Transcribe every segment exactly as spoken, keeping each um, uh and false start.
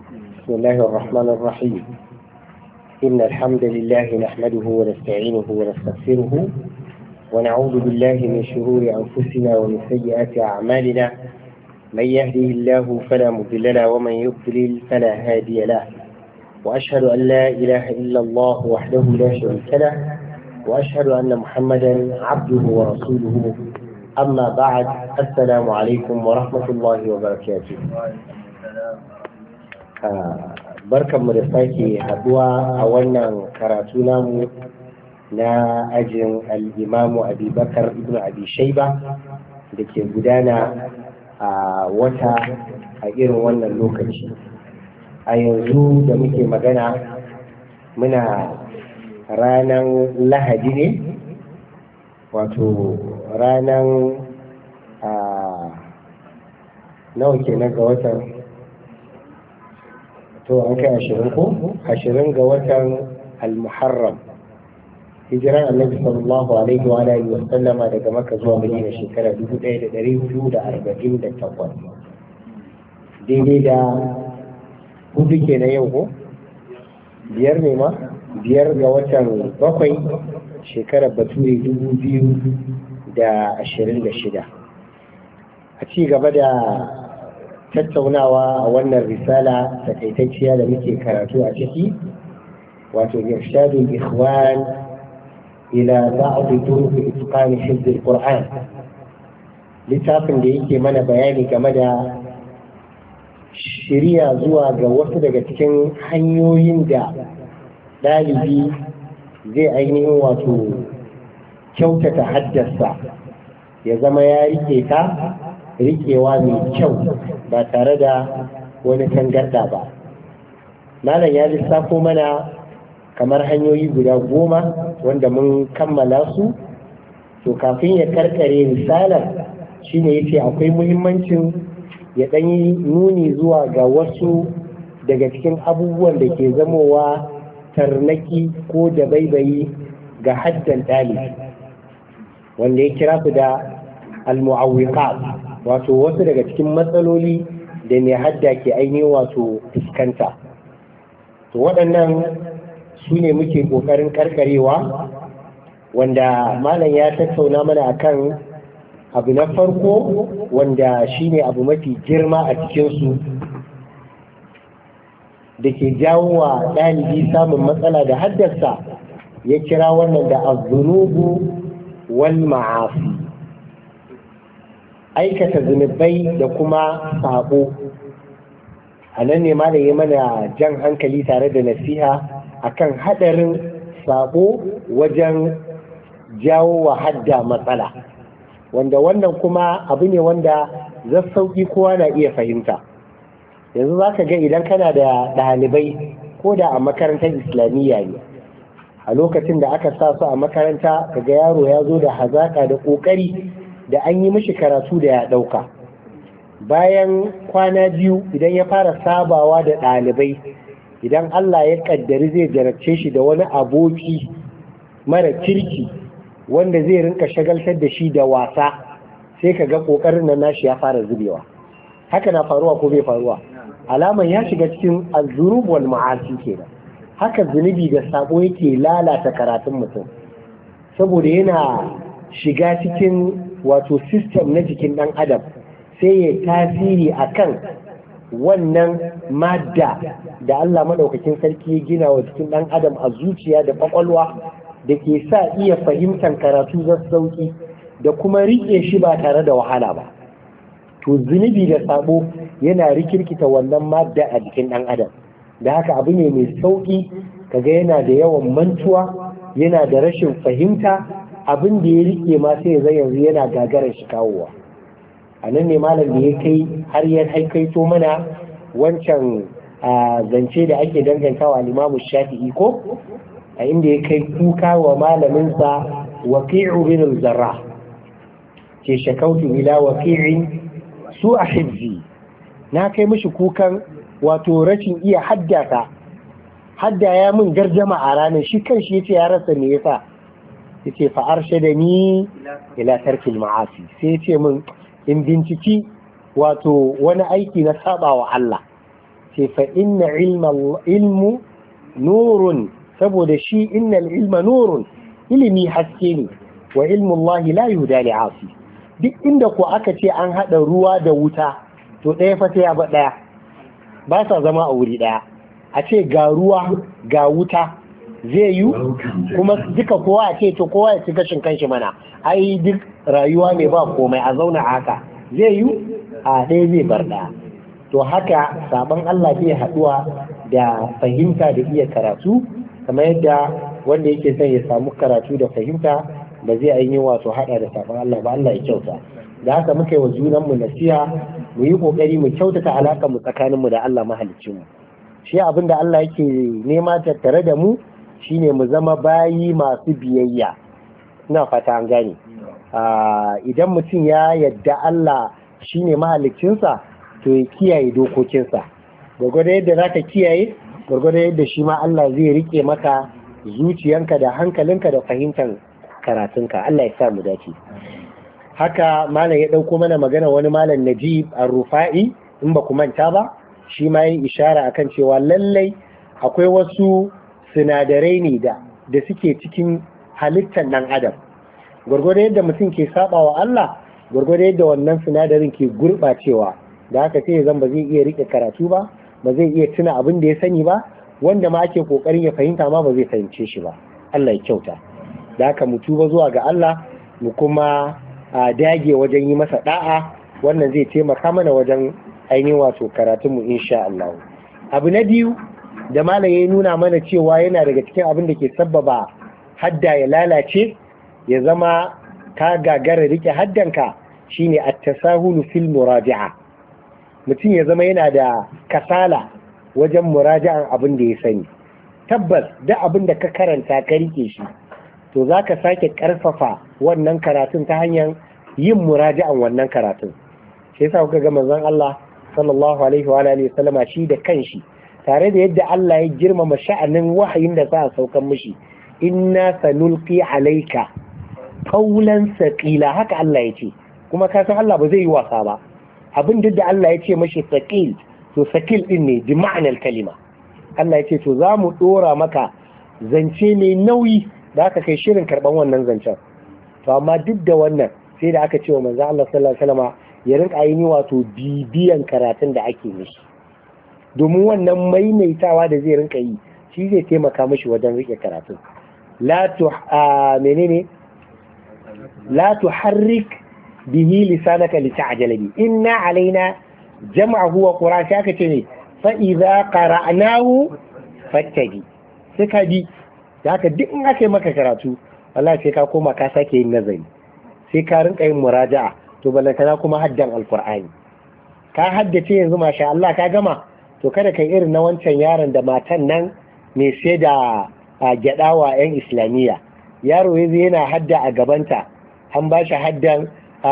بسم الله الرحمن الرحيم. إن الحمد لله نحمده ونستعينه ونستغفره ونعوذ بالله من شرور أنفسنا ومن سيئات أعمالنا. من يهده الله فلا مضل له ومن يضلل فلا هادي له، وأشهد أن لا إله إلا الله وحده لا شريك له، وأشهد أن محمدا عبده ورسوله. أما بعد، السلام عليكم ورحمة الله وبركاته. barkan mu da sake haduwa a wannan karatu namu na ajin al-imamu abubakar ibn abi shaiba da ke gudana a wata a irin wannan lokaci. A yanzu da muke magana muna ranar lahadi ne, wato ranar a nawa kenan ga watan, to an kai ashirin ko ashirin ga watan al-muharram, hijiran annabi sallallahu alaihi wa alihi wa sallama daga Makka zuwa Madina shekara dubu ɗaya da ɗari hudu da arba'in da takwas, daidai da hudu kenan yau ko biyar ne ma biyar ga watan bakwai shekarar bature dubu biyu da ashirin da shida. A ci gaba da tattaunawa a wannan risala takaitacciya da muke karatu a ciki, wato irshadul ikhwan ila ba'd turuq itqan hifz al-Qur'an, littafin da yake mana bayani game da shiriya zuwa ga wasu daga cikin hanyoyin da ɗalibi zai ainihin wato kyautata haddasa ya zama ya rike ta rikewa mai kyau ba tare da wani tangarda ba. Malam ya lissafo mana kamar hanyoyi guda goma wanda mun kammala su, to kafin ya karkare misalan shine yace akwai muhimmancin ya ɗan yi nuni zuwa ga wasu daga cikin abubuwan da ke zamowa tarnaki ko da baibayi ga haddan ɗalibi, wanda ya kira su da al-mu'awwiqat, wato wasu daga cikin matsaloli da mai hadda ke ainihin wato fuskanta. To waɗannan su ne muke ƙoƙarin karkarewa, wanda malam ya tattauna mana akan abu na farko wanda shine abu mafi girma a cikinsu da ke jawo wa ɗalibi samun matsala da haddasa, ya kira wannan da az-zunubu wal ma'asi, aikata zunubai da kuma sabo. A nan ne ma da yi mana jan hankali tare da nasiha akan hadarin sabo wajen jawo wa hadda matsala, wanda wannan kuma abu ne wanda zai sauki kowa na iya fahimta. Yanzu za ka ga idan kana da ɗalibai ko da a makarantar islamiyya ne, a lokacin da aka sa su a makaranta kaga yaro ya zo da hazaƙa da ƙoƙari da an yi mishi karatu da ya ɗauka. Bayan kwana biyu idan ya fara sabawa da ɗalibai, idan Allah ya ƙaddari zai jarabce shi da wani aboki mara kirki wanda zai rinka shagaltar da shi da wasa, sai ka ga ƙoƙarin nan nashi ya fara zubewa. Haka na faruwa ko bai faruwa? Alaman ya shiga cikin az-zunub wal ma'asi kenan. Haka zunubi da sabo yake lalata karatun mutum, saboda yana shiga cikin wato system na jikin ɗan adam, sai ya tasiri akan wannan madda da Allah maɗaukakin sarki ya gina wa cikin ɗan adam a zuciya da ƙwaƙwalwa, da ke sa iya fahimtar karatu zai sauki da kuma riƙe shi ba tare da wahala ba. To zunubi da sabo yana rikirkita wannan madda a jikin ɗan adam, da haka abu ne mai sauki kaga yana da yawan mantuwa, yana da rashin fahimta, abin da ya rike ma sai zai yanzu yana gagarar shi kawowa. A nan ne malam da ya kai har ya haikaito mana wancan zance da ake dangantawa al-Imam Shafi'i ko, a inda ya kai kuka wa malaminsa Waqi'u bin al-Jarrah, ke shakautu ila Waqi'in su a hifzi, na kai mishi kukan wato rashin iya haddata hadda ya min garjama a ranar, shi kan shi yace ya rasa me yasa, yace fa arshadani ila tarkil ma'asi, sai yace min in binciki wato wani aiki na saba wa Allah, ce fa inna ilmu nurun, saboda shi innal ilma nurun, ilimi haske ne, wa ilmullahi la yuhda li asi. Duk inda ko aka ce an hada ruwa da wuta to ɗaya fa sai ya ba ɗaya, ba sa zama a wuri ɗaya. A ce ga ruwa ga wuta zai yi kuma duka kowa a ce to kowa ya ci gashin kanshi mana, ai duk rayuwa ne ba komai a zauna haka, zai yi a ɗaya zai bar ɗaya. To haka sabon Allah zai haɗuwa da fahimta da iya karatu, kamar yadda wanda yake son ya samu karatu da fahimta ba zai ainihin wato haɗa da sabon Allah ba. Allah ya kyauta. Da haka muka yi wa junanmu nasiha, mu yi ƙoƙari mu kyautata alaƙar mu tsakaninmu da Allah mahaliccinmu. Shi abin da Allah yake nema tattare da mu shine mu zama bayi masu biyayya. Ina fata an gane. Idan mutum ya yadda Allah shine mahaliccinsa, to ya kiyaye dokokinsa. Gwargwado yadda za ka kiyaye, gwargwado yadda shi ma Allah zai rike maka zuciyanka da hankalinka da fahimtar karatunka. Allah ya sa mu dace. Haka malam ya ɗauko mana magana wani malam Najib Ar-Rufa'i, in ba ku manta ba, shi ma yin ishara akan cewa lallai akwai wasu sinadarai ne da da suke cikin halittar ɗan adam. Gwargwado yadda mutum ke saba wa Allah, gwargwado yadda wannan sinadarin ke gurɓacewa, da haka sai zan ba zai iya rike karatu ba, ba zai iya tuna abin da ya sani ba, wanda ma ake kokarin ya fahimta ma ba zai fahimce shi ba. Allah ya kyauta. Da haka mu tuba zuwa ga Allah, mu kuma a dage wajen yi masa da'a, wannan zai taimaka mana wajen ainihin wato karatunmu insha Allah. Abu na biyu da malam ya nuna mana cewa yana daga cikin abin da ke sabbaba hadda ya lalace, ya zama ka gagara rike haddanka, shine at-tasahulu fil muraja'a. Mutum ya zama yana da kasala wajen muraja'an abin da ya sani. Tabbas duk abin da ka karanta ka rike shi, to za ka sake karfafa wannan karatun ta hanyar yin muraja'an wannan karatun. Shi yasa kuka ga manzon Allah sallallahu alaihi wa alihi wasallama shi da kanshi, tare da yadda Allah ya girmama sha'anin wahayin da za a saukan mishi, inna sanulqi alayka qawlan saqila, haka Allah ya ce. Kuma ka san Allah ba zai yi wasa ba. Abin duk da Allah ya ce mashi saqil, to saqil din ne bi ma'anar kalima. Allah ya ce to za mu dora maka zance mai nauyi da aka kai shirin karban wannan zancen. To amma duk da wannan sai da aka ce wa manzo Allah sallallahu alaihi wasallam ya rinka yi wato bibiyan karatun da ake mishi, domin wannan maimaitawa da zai rinka yi shi zai taimaka mishi wajen rike karatun. La tu menene la tuharrik bihi lisanaka lita'jala bi, inna alaina jam'ahu wa qur'an, sai aka ce ne fa idza qara'nahu fattabi, sai ka bi. Da haka duk in aka yi maka karatu wallahi sai ka koma ka sake yin nazari, sai ka rinka yin muraja'a. To balantana kuma haddan alqur'ani, ka haddace yanzu masha Allah ka gama, to kada kai irin na wancan yaron da matan nan mai sai da gyadawa yan islamiyya, yaro yanzu yana hadda a gabanta, an ba shi haddan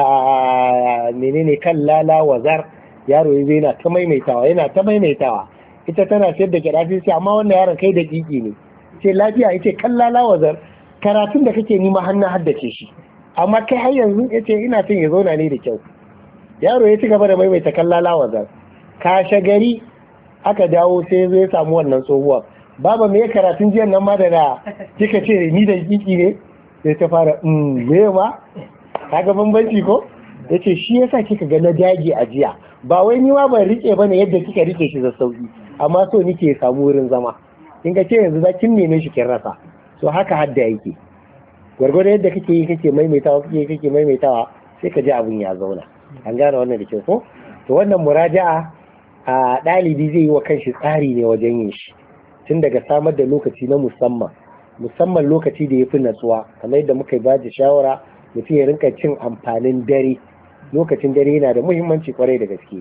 menene kan lala wazar, yaro yanzu yana ta maimaitawa yana ta maimaitawa ita tana sayar da gyada sai amma wannan yaron kai da kiki ne, ce lafiya yace kan lala wazar, karatun da kake nima hannun haddace shi, amma kai har yanzu yace ina son ya zauna ne da kyau. Yaro ya ci gaba da maimaita kan lala wazar, kashe gari aka dawo sai zai samu wannan tsohuwar, baba me karatun jiyan nan ma da na kika ce ni da kiki ne, sai ta fara mm me ma kaga bambanci ko, yace shi yasa kika ga na dage a jiya, ba wai ni ma ban rike bane yadda kika rike shi da sauki, amma so nike samu wurin zama. Kin ga ce yanzu za kin neme shi kin rasa. So haka hadda yake, gwargwado yadda kake yi kake maimaitawa kake kake maimaitawa sai ka ji abun ya zauna. An gane wannan da kyau ko? To wannan muraja'a a ɗalibi zai yi wa kanshi tsari ne wajen yin shi, tun daga samar da lokaci na musamman musamman lokaci da ya fi natsuwa, kamar yadda muka ba da shawara mutum ya rinka cin amfanin dare. Lokacin dare yana da muhimmanci kwarai da gaske.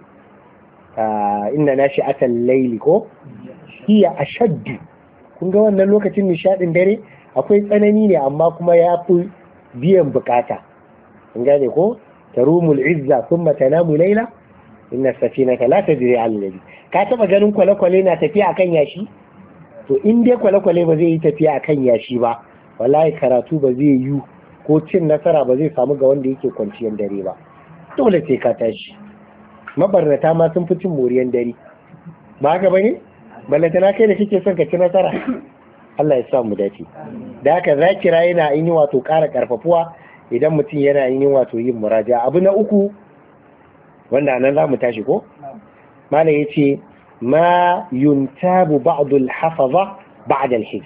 Inna nashi atal laili ko hiya ashaddu, kun ga wannan lokacin nishadin dare akwai tsanani ne amma kuma ya fi biyan bukata. Kun gane ko? tarumul izza thumma tanamu layla inna safinaka la tajri ala al-ladhi. Ka taba ganin kwale-kwale na tafiya akan yashi? To in dai kwale-kwale ba zai yi tafiya akan yashi ba, wallahi karatu ba zai yi ko cin nasara ba zai samu ga wanda yake kwanciyar dare ba. Dole sai ka tashi. Mabarnata ma sun fi cin moriyan dare. ba haka bane balantana kai da kike son ka ci nasara Allah ya sa mu dace da haka zakira yana yin wato ƙara karfafuwa idan mutum yana yin wato yin muraja. Abu na uku wanda nan za mu tashi ko malam yace ma yuntabu ba'd al-hafaza ba'da al-hifz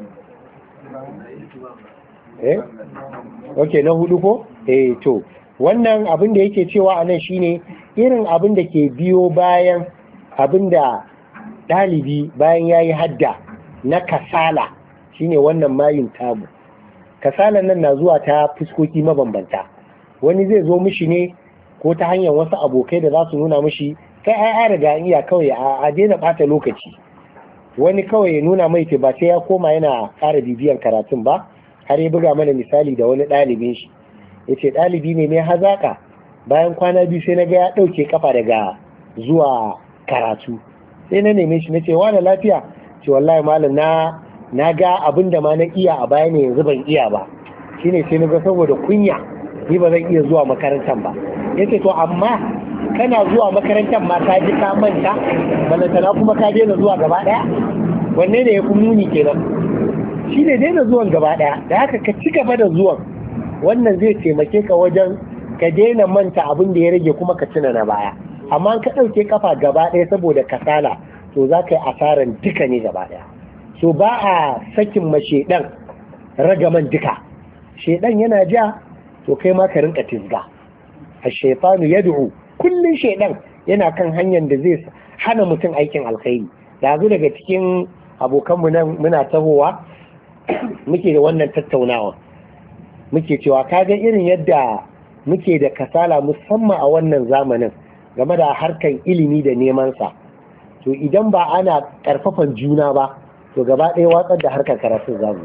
eh okay na hudu ko eh to wannan abin da yake cewa anan shine irin abin da ke biyo bayan abin da dalibi bayan yayi hadda na kasala shine wannan mayin tabu. Kasalan nan na zuwa ta fuskoki mabambanta, wani zai zo mishi ne ko ta hanyar wasu abokai da za su nuna mishi kai ai ai riga iya kawai a daina bata lokaci, wani kawai ya nuna mai ba sai ya koma yana ƙara bibiyan karatun ba. Har ya buga mana misali da wani ɗalibin shi yace ɗalibi ne mai hazaka, bayan kwana biyu sai na ga ya ɗauke kafa daga zuwa karatu, sai na neme shi nace wani lafiya, ce wallahi malam na na ga abin da ma na iya a baya ne yanzu ban iya ba, shine sai na ga saboda kunya ni ba zan iya zuwa makarantar ba. Yace to amma kana zuwa makarantar ma ka ji ka manta balantana kuma ka daina zuwa gaba daya, wanne ne ya fi muni kenan? Shi ne daina zuwan gaba daya, da haka ka ci gaba da zuwan, wannan zai taimake ka wajen ka daina manta abin da ya rage kuma ka tuna na baya. Amma ka ɗauke kafa gaba ɗaya saboda kasala to za ka yi asaran duka ne gaba ɗaya. So ba a sakin ma shedan ragaman duka, shedan yana ja to kai ma ka rinka tizga. Ash-shaytanu yad'u, kullun shedan yana kan hanyar da zai hana mutum aikin alkhairi. Yanzu daga cikin abokanmu nan muna tahowa muke da wannan tattaunawa, muke cewa kaga irin yadda muke da kasala musamman a wannan zamanin game da harkar ilimi da neman sa, to idan ba ana karfafan juna ba to gaba ɗaya watsar da harkar karatun zamu.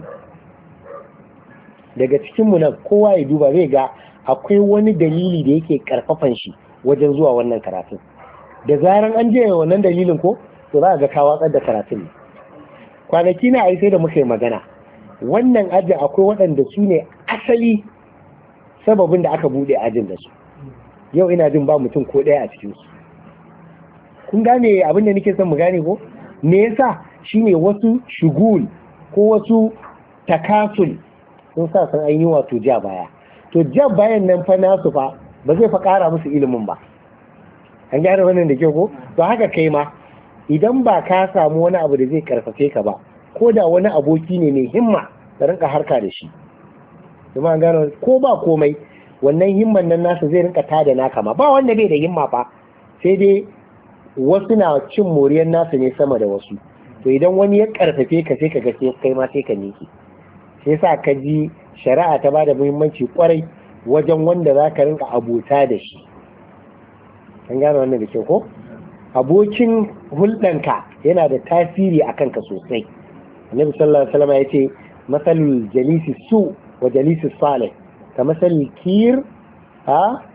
Daga cikinmu nan kowa ya duba zai ga akwai wani dalili da yake karfafan shi wajen zuwa wannan karatun. Da zaran an je wannan dalilin ko to za ga ka watsar da karatun ne. Kwanaki na ai sai da muka yi magana, wannan ajin akwai waɗanda su ne asali sababin da aka buɗe ajin da su. Yau ina jin ba mutum ko ɗaya a cikinsu. Kun gane abin da nake son mu gane ko? Me yasa? Shine wasu shugul ko wasu takasul sun sa san ainihin wato ja baya. To ja bayan nan fa nasu fa ba zai fa ƙara musu ilimin ba. An gane wannan da ke ko? To haka kai ma idan ba ka samu wani abu da zai karfafe ka ba, ko da wani aboki ne mai himma da rinka harka da shi. Kuma an gane ko ba komai wannan himman nan nasu zai rinka tada naka ma. Ba wanda bai da himma fa, sai dai wasu na cin moriyar nasu ne sama da wasu. To idan wani ya karfafe ka sai ka ga kai ma sai ka niki. Sai yasa ka ji shari'a ta bada muhimmanci kwarai wajen wanda za ka rinka abota da shi. An gane wannan da kyau ko? Abokin hulɗanka yana da tasiri a kanka sosai. Annabi sallallahu alaihi wasallam ya ce masalul jalisi su wa jalisi salih ka masalul kir ha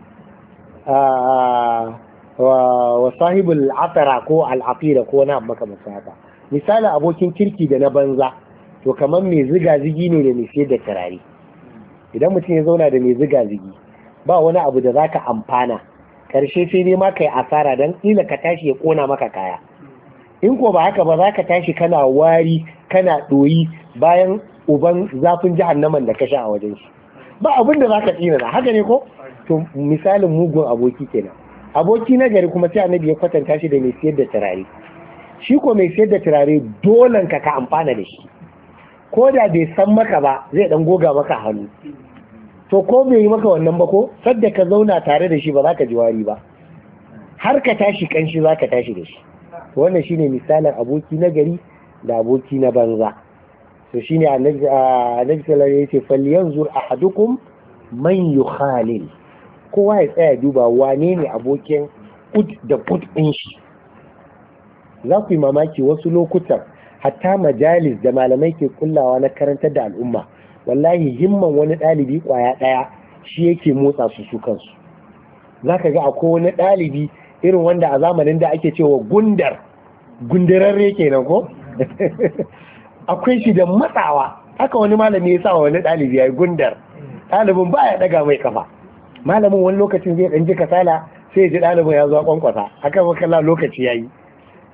wa sahibul atara ko al'aqira ko na maka haka. Misali abokin kirki da na banza to kamar mai ziga zigi ne da mai siyar da turare. Idan mutum ya zauna da mai ziga zigi ba wani abu da zaka amfana, karshe sai dai ma kai asara dan kila ka tashi ya kona maka kaya. In ko ba haka ba za ka tashi kana wari kana ɗoyi bayan uban zafin jahannaman da ka sha a wajen shi. Ba abin da za ka tsina na haka ne ko? To misalin mugun aboki kenan. Aboki na gari kuma sai annabi ya kwatanta shi da mai siyar da turare. Shi ko mai siyar da turare dolan ka ka amfana da shi. Ko da bai san maka ba zai dan goga maka hannu. To ko bai yi maka wannan ba ko sadda ka zauna tare da shi ba za ka ji wari ba. Har ka tashi kanshi za ka tashi da shi. Wannan shine misalin aboki na gari da aboki na banza. To shine annabi annabi sallallahu alaihi wasallam yace falyanzur ahadukum man yukhalil. Kowa ya tsaya duba wane ne abokin kud da kud din shi. Za ku yi mamaki wasu lokutan hatta majalis da malamai ke kullawa na karantar da al'umma, wallahi himman wani ɗalibi ƙwaya ɗaya shi yake motsa su su kansu. Za ka ga akwai wani ɗalibi irin wanda a zamanin da ake cewa gundar gundararre kenan ko akwai shi da matsawa. Haka wani malami ya sa wani ɗalibi ya yi gundar, ɗalibin ba ya ɗaga mai kafa. Malamin wani lokacin zai ɗan ji kasala sai ya ji ɗalibin ya zo kwankwasa, haka makalla lokaci ya yi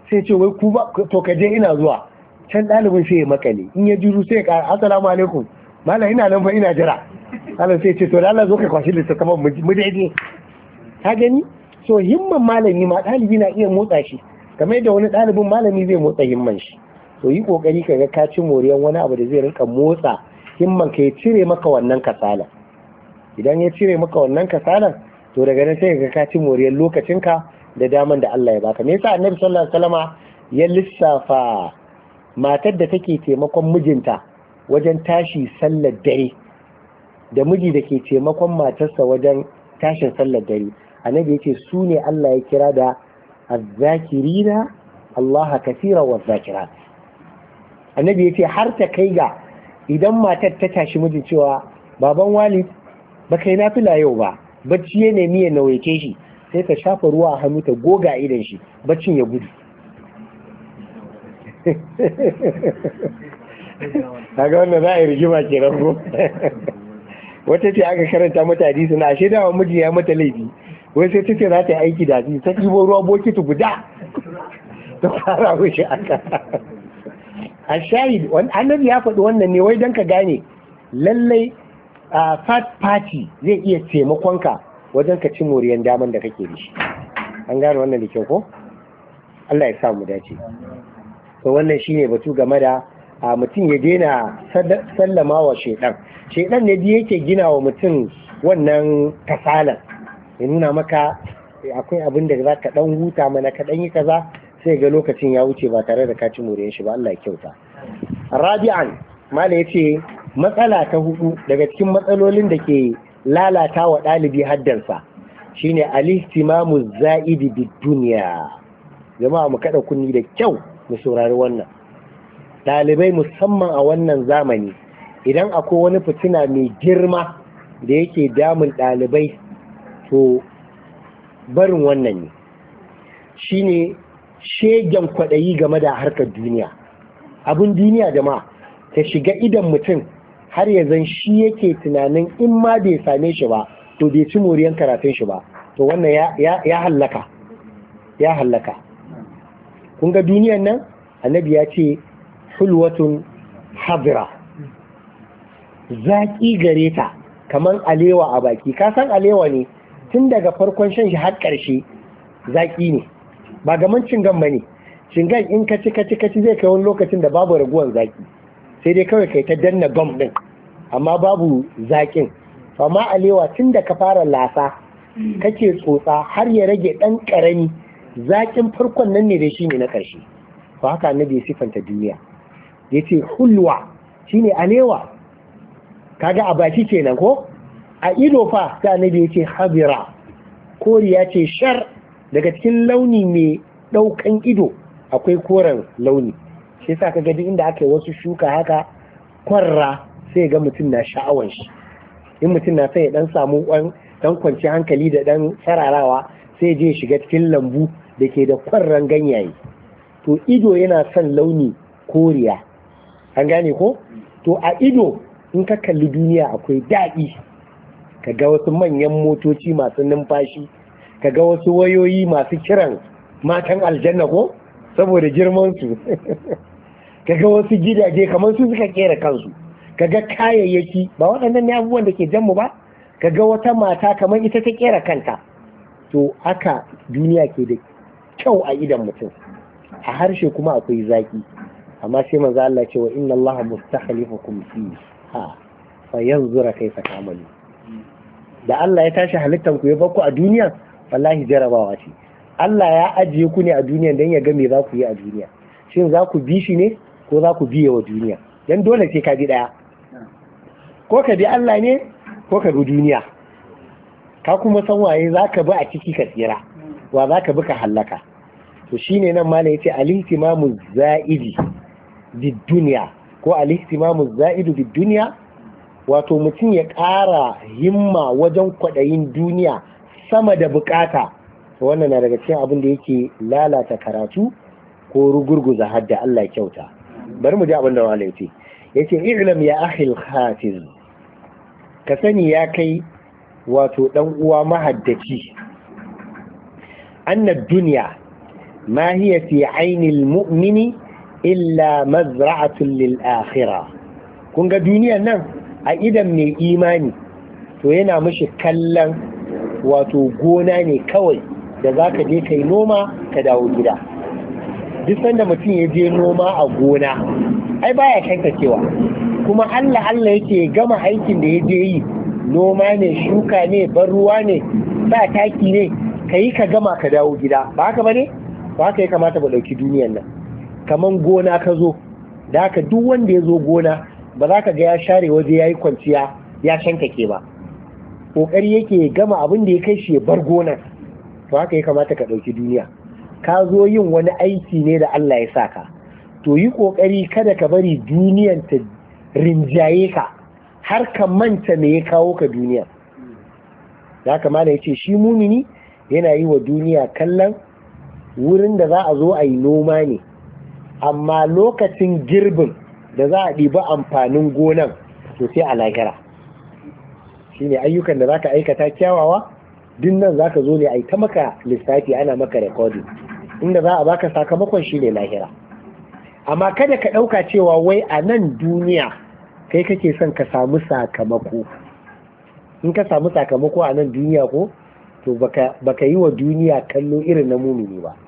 sai ce wai ku ba to ka je ina zuwa. Can ɗalibin sai ya makale, in ya juru sai ya ƙara assalamu alaikum malam ina nan fa ina jira. Allah sai ce to da Allah zo ka kwashi littattafan mu daidai. Ka gani? So himman malami ma ɗalibi na iya motsa shi kamar yadda wani ɗalibin malami zai motsa himman shi. To yi kokari ka ga ka ci moriyan wani abu da zai rinka motsa himman ka ya cire maka wannan kasala. Idan ya cire maka wannan kasalan to daga nan sai ka ka ci moriyan lokacinka da daman da Allah ya baka. Me yasa Annabi sallallahu alaihi wasallama ya lissafa matar da take taimakon mijinta wajen tashi sallar dare da miji da ke taimakon matarsa wajen tashin sallar dare? Annabi yace su ne Allah ya kira da azzakirina Allah kathira wa zakirat. Annabi yace har ta kai ga idan matar ta tashi mijin cewa baban Walid ba kai nafila yau ba, bacci ya nemi ya nawaice shi, sai ta shafa ruwa a hannu ta goga idan shi baccin ya gudu. Kaga wannan za a yi rigima ke rango. Wata ce aka karanta mata hadisi na ashe dawa miji ya mata laifi, wai sai ta ce za ta yi aiki da shi ta ɗibo ruwa bokiti guda ta fara wuce aka. A shahid annabi ya faɗi wannan ne wai don ka gane lallai a fat party zai iya taimakonka wajen ka ci moriyan daman da kake da shi. An gane wannan da kyau ko? Allah ya sa mu dace. To wannan shine batu game da a mutum ya daina sallama wa shedan. Shedan ne da yake gina wa mutum wannan kasalan, ya nuna maka akwai abin da za ka dan huta mana ka dan yi kaza, sai ga lokacin ya wuce ba tare da ka ci moriyan shi ba. Allah ya kyauta. Rabi'an mala yace matsala ta hudu daga cikin matsalolin da ke lalata wa ɗalibi haddansa shine al-ihtimamu za'idi bid dunya. Jama'a mu kada kunni da kyau mu saurari wannan. Ɗalibai musamman a wannan zamani idan akwai wani fitina mai girma da yake damun ɗalibai to barin wannan ne, shine shegen kwaɗayi game da harkar duniya. Abin duniya jama'a ta shiga idan mutum har ya zan shi yake tunanin in ma bai same shi ba to bai ci moriyan karatun shi ba, to wannan ya, ya hallaka ya hallaka. Kun ga duniyan nan annabi ya ce hulwatun hadira, zaƙi gare ta kamar alewa a baki. Ka san alewa ne tun daga farkon shan shi har ƙarshe zaƙi ne, ba gaman cingan ba ne. Cingan in ka ci ka ci ka ci zai kai wani lokacin da babu raguwan zaƙi, sai dai kawai kai ta danna gam ɗin amma babu zaƙin. Amma alewa tun da ka fara lasa kake tsotsa har ya rage ɗan ƙarami, zaƙin farkon nan ne da shi ne na ƙarshe. Ba haka annabi ya sifanta duniya, ya ce hulwa shine alewa. Kaga a baki kenan ko? A ido fa sai annabi ya ce habira, koriya ce shar. Daga cikin launi mai ɗaukan ido akwai koren launi. Shi yasa kaga duk inda aka yi wasu shuka haka kwarra sai ga mutum na sha'awan shi. In mutum na sai ya dan samu dan kwanci hankali da dan sararawa sai je shiga cikin lambu da ke da kwarran ganyaye. To ido yana son launi koriya. An gane ko? To a ido in ka kalli duniya akwai daɗi. Ka ga wasu manyan motoci masu numfashi, ka ga wasu wayoyi masu kiran matan aljanna ko? Saboda girmansu. Ka ga wasu gidaje kamar su suka kera kansu. Ka ga kayayyaki ba waɗannan ne abubuwan da ke janmu ba? Ka ga wata mata kamar ita ta kera kanta. To haka duniya ke da kyau a idan mutum. A harshe kuma akwai zaki. Amma sai manzo Allah ce wa inna Allah mustakhlifukum fi ha fa yanzura kaifa ta'malu. Da Allah ya tashi halittan ku ya bakku a duniya, wallahi jarabawa ce. Allah ya ajiye ku ne a duniya dan ya ga me za ku yi a duniya. Shin za ku bi shi ne ko za ku biye wa duniya? Dan dole sai ka bi daya. Ko ka bi Allah ne ko ka bi duniya. Ka kuma san waye za ka bi a ciki ka tsira, wa za ka bi ka hallaka. To shine nan ma yace al-ihtimamu za'idi bid dunya ko al-ihtimamu za'idu bid dunya, wato mutum ya ƙara himma wajen kwaɗayin duniya sama da bukata. Wannan na daga cikin abin da yake lalata karatu ko rugurguza hadda. Allah ya kyauta. Bari mu ji abin da wala yace. Yace i'lam ya akhil khatiz, ka sani ya kai wato dan uwa mahaddaci, anna dunya ma hiya fi ainil mu'mini illa mazra'atun lil akhirah. kun ga duniyar nan a idan mai imani to yana mishi kallon wato gona ne kawai da zaka je kai noma ka dawo gida. duk sanda mutum ya je noma a gona ai baya kankacewa, kuma Allah Allah yake gama aikin da ya je yi, noma ne, shuka ne, ban ruwa ne, sa taki ne, kai ka gama ka dawo gida. ba haka bane? ba haka ya kamata mu dauki duniyar nan kaman gona ka zo, da haka duk wanda ya zo gona ba za ka ga ya share waje ya yi kwanciya ya shankake ba, ƙoƙari yake gama abin da ya kai shi ya bar gonar. to haka ya kamata ka ɗauki duniya. ka zo yin wani aiki ne da Allah ya sa ka, to yi ƙoƙari kada ka bari duniyan ta rinjaye ka har ka manta me ya kawo ka duniya. da haka mana ya ce shi mumini yana yi wa duniya kallon wurin da za a zo a yi noma ne, amma lokacin girbin da za a ɗiba amfanin gonan to sai a lahira. shi ne ayyukan da za ka aikata kyawawa din nan za ka zo ne a yi ta maka lissafi ana maka rekodin, inda za a baka sakamakon shi ne lahira. amma kada ka ɗauka cewa wai a nan duniya kai kake son ka samu sakamako. in ka samu sakamako a nan duniya ko to baka, baka yi wa duniya kallo irin na mumini ba,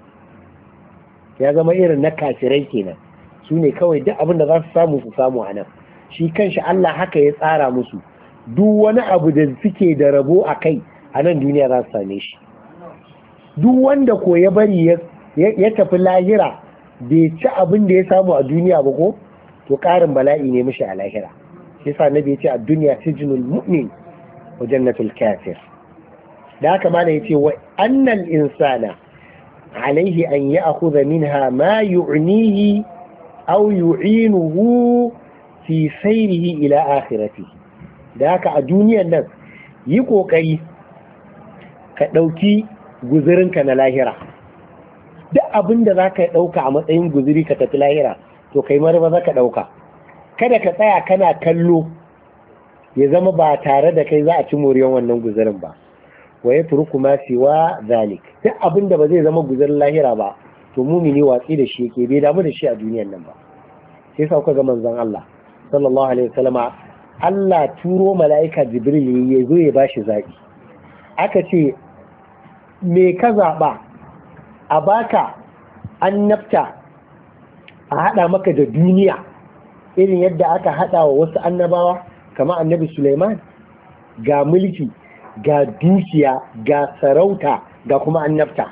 ya zama irin na kafirai kenan. su ne kawai duk abin da za su samu su samu a nan. shi kanshi Allah haka ya tsara musu, duk wani abu da suke da rabo a kai a nan duniya za su same shi. duk wanda ko ya bari ya tafi lahira bai ci abin da ya samu a duniya ba ko to ƙarin bala'i ne mishi a lahira. shi yasa nabi ya ce a duniya sijnul mu'min wa jannatul kafir. da haka ma ya ce wa annal insana alaihi an ya'khudha minha ma yu'nihi aw yu'inuhu fi sayrihi ila akhiratihi. da haka a duniyar nan yi kokari ka dauki guzurinka na lahira. duk abin da zaka dauka a matsayin guzuri ka tafi lahira to kai marba zaka dauka. kada ka tsaya kana kallo ya zama ba tare da kai za a ci moriyan wannan guzurin ba. wa yatruku ma siwa zalik, duk abin da ba zai zama guzurin lahira ba to mumini watsi da shi yake, bai damu da shi a duniyar nan ba. sai sa kuka ga manzon Allah sallallahu alaihi wasallama Allah turo mala'ika Jibril ya zo ya bashi zabi. aka ce me ka zaba, a baka annabta a hada maka da duniya irin yadda aka hada wa wasu annabawa kamar annabi Sulaiman, ga mulki ga dukiya ga sarauta ga kuma annabta,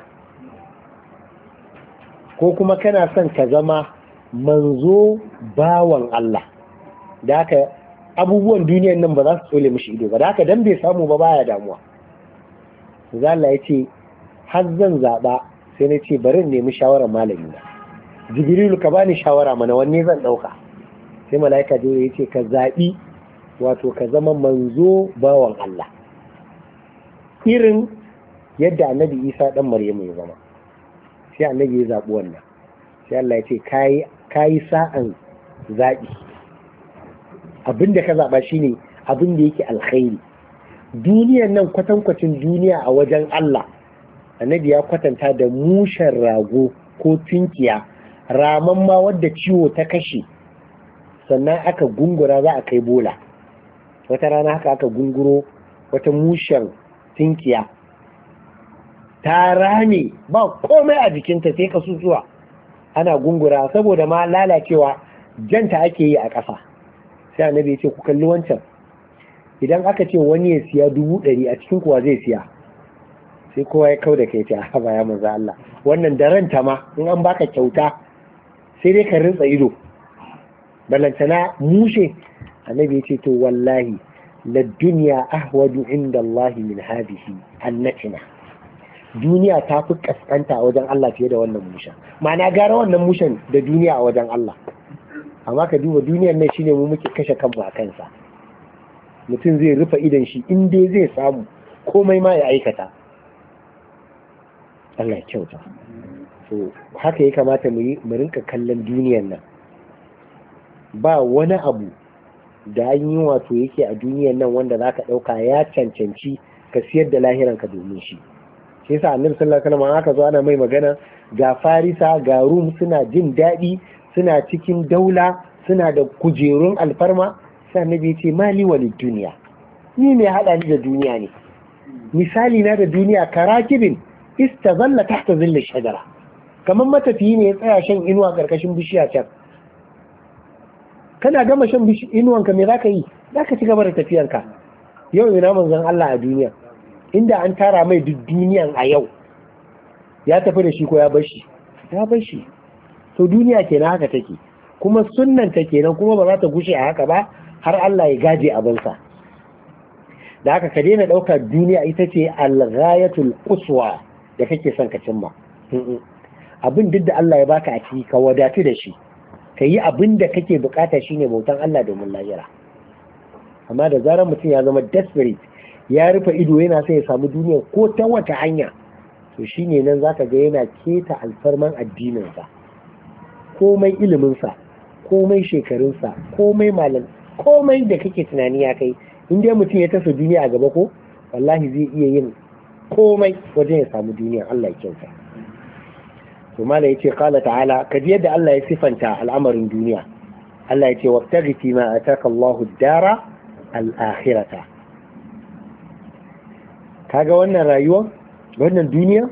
ko kuma kana son ka zama manzo bawan Allah. da haka abubuwan duniyan nan ba za su tsole mishi ido ba, da haka dan bai samu ba baya damuwa. zalla ya ce har zan zaɓa, sai na ce bari in nemi shawarar malami na. Jibrilu ka bani shawara mana wanne zan ɗauka. sai mala'ika jibril ya ce ka zaɓi wato ka zama manzo bawan Allah irin yadda annabi Isa dan Maryamu ya zama. sai annabi ya zaɓi wannan. sai Allah ya ce kai kai sa'an zaɓi, abinda ka zaɓa shine abin da yake alkhairi. duniyar nan kwatankwacin duniya a wajen Allah, annabi ya kwatanta da mushen rago ko tunkiya raman ma wadda ciwo ta kashe sannan aka gungura za a kai bola. wata rana haka aka gunguro wata mushen tunkiya ta rame ba komai a jikinta sai kasusuwa, ana gungura saboda ma lalacewa janta ake yi a ƙasa. sai annabi ya ce ku kalli wancan, idan aka ce wani ya siya dubu ɗari a cikin kuwa zai siya. sai kowa ya kau da kai ce a baya manzo Allah wannan da ranta ma in an baka kyauta sai dai ka rinsa ido, balantana mushe. annabi ya ce to wallahi la dunya ahwaju inda Allah min hadhihi annatina, duniya ta fi kaskanta a wajen Allah fiye da wannan mushen. ma'ana gara wannan mushen da duniya a wajen Allah. amma ka duba duniyar nan shine mu muke kashe kanmu a kansa. mutum zai rufe idan shi in dai zai samu komai ma ya aikata. Allah ya kyauta. so haka ya kamata mu yi mu rinka kallon duniyar nan. ba wani abu da an yi wato yake a duniyar nan wanda za ka ɗauka ya cancanci ka siyar da lahiranka domin shi. shi yasa annabi sallallahu alaihi wasallam aka zo ana mai magana ga farisa ga rum suna jin daɗi suna cikin daula suna da kujerun alfarma sai annabi ya ce mali walid duniya, ni me hada ni da duniya ne? misali na da duniya karakibin istazalla tahta zilli shajara, kamar matafiyi ne ya tsaya shan inuwa karkashin bishiya can, kana gama shan inuwanka me zaka yi? Zaka ci gaba da tafiyanka. Yau ina manzon Allah a duniya, inda an tara mai duk duniyan a yau ya tafi da shi ko ya bar shi? Ya bar shi. To duniya kenan haka take, kuma sunnan ta kenan, kuma ba za ta gushe a haka ba har Allah ya gaje abinsa. Da haka ka daina ɗaukar duniya ita ce al-ghayatul quswa da kake son ka cimma. Abin duk da Allah ya baka a ciki ka wadatu da shi, ka yi abin da kake bukata shine bautan Allah domin lahira. Amma da zarar mutum ya zama desperate, ya rufe ido yana sai ya samu duniya ko ta wata hanya, to shine nan zaka ga yana keta alfarman addininsa, komai iliminsa, komai shekarunsa, komai malam, komai da kake tunani ya kai, in dai mutum ya tasa duniya a gaba ko wallahi zai iya yin komai wajen ya samu duniya. Allah ya kyauta. to mala yace qala ta'ala, kaji yadda Allah ya sifanta al'amarin duniya. Allah yace wabtaghi fi ma ataka Allahu ad-dara al-akhirata. Kaga wannan rayuwa, wannan duniya,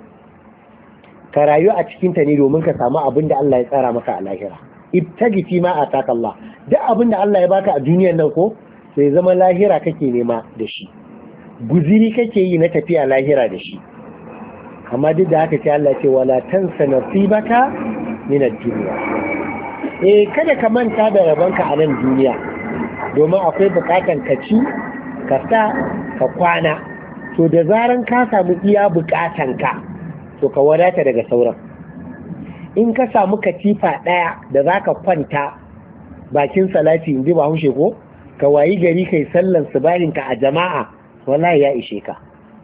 ka rayu a cikin ta ne domin ka samu abin da Allah ya tsara maka a lahira. Ibtaghi fi ma ataka Allah, duk abin da Allah ya baka a duniyar nan ko sai zama lahira kake nema da shi, guziri kake yi na tafiya lahira da shi. Amma duk da haka ce Allah ce wala tansa nasibaka min ad-dunya. Eh kada ka manta da rabanka a nan duniya, domin akwai bukatan ka ci, ka sa, ka kwana. To da zaran ka samu iya bukatan ka, to ka wadata daga sauran. In ka samu katifa daya da zaka kwanta bakin salati, in ji ba hushe ko, ka wayi gari kai sallan subahinka a jama'a, wallahi ya ishe ka.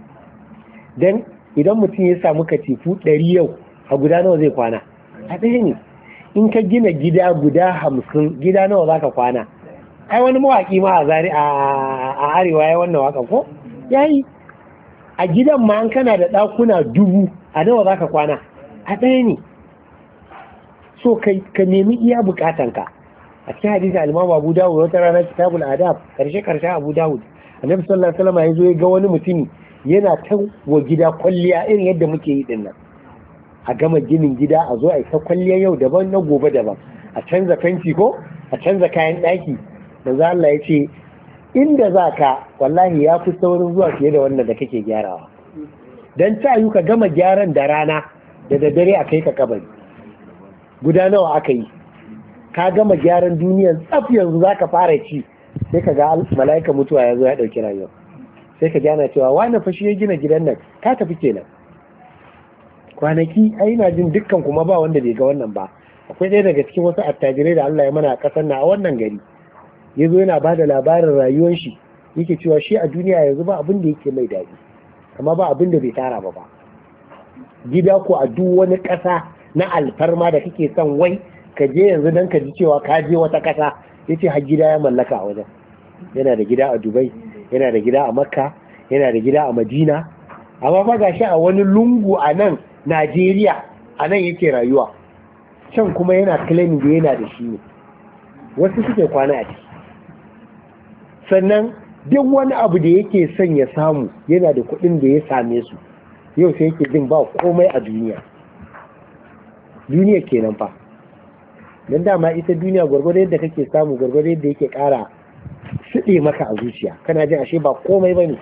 Dan idan mutum ya samu katifu ɗari yau, a guda nawa zai kwana? A ɗaya ne. In ka gina gida guda hamsin, gida nawa za ka kwana? Ai wani mawaƙi ma a zari a arewa ya wannan waƙa ko? Ya yi. A gidan ma an kana da ɗakuna dubu, a nawa za ka kwana? A ɗaya ne. So ka nemi iya buƙatanka. A cikin hadisi al-Imam Abu Dawud wata rana kitabul adab, karshe karshe Abu Dawud, Annabi sallallahu alaihi wasallam ya zo ya ga wani mutumi yana ta wa gida kwalliya irin yadda muke yi dinnan. A gama ginin gida a zo a yi ta kwalliya yau daban na gobe daban, a canza fenti ko a canza kayan ɗaki. Manzo Allah ya ce inda za ka wallahi ya fi saurin zuwa fiye da wannan da kake gyarawa. Dan ta yi ka gama gyaran da rana da daddare a kai ka kabari. Guda nawa aka yi? Ka gama gyaran duniyan tsaf yanzu za ka fara ci, sai ka ga mala'ika mutuwa ya zo ya ɗauki rayuwa. Sai ka gana cewa wani fashi ya gina gidan nan, ka tafi kenan. Kwanaki ai na jin dukkan kuma ba wanda bai ga wannan ba. Akwai ɗaya daga cikin wasu attajirai da Allah ya mana a ƙasar na a wannan gari, ya zo yana ba da labarin rayuwar shi, yake cewa shi a duniya yanzu ba abin da yake mai daɗi, amma ba abin da bai tara ba ba. Gida ko a duk wani ƙasa na alfarma da kake son wai ka je yanzu don ka ji cewa ka je wata ƙasa, ya ce har gida ya mallaka a wajen. Yana da gida a Dubai, yana da gida a Makka, yana da gida a Madina, amma fa gashi a wani lungu a nan Najeriya, a nan yake rayuwa, can kuma yana claiming da yana da shi ne. Wasu suke kwana a ciki. Sannan duk wani abu da yake son ya samu yana da kuɗin da ya same su, yau sai yake jin ba komai a duniya. Duniya kenan fa. Don dama ita duniya gwargwado yadda kake samu, gwargwado yadda yake ƙara suɗe maka a zuciya, kana jin ashe ba komai ba ne.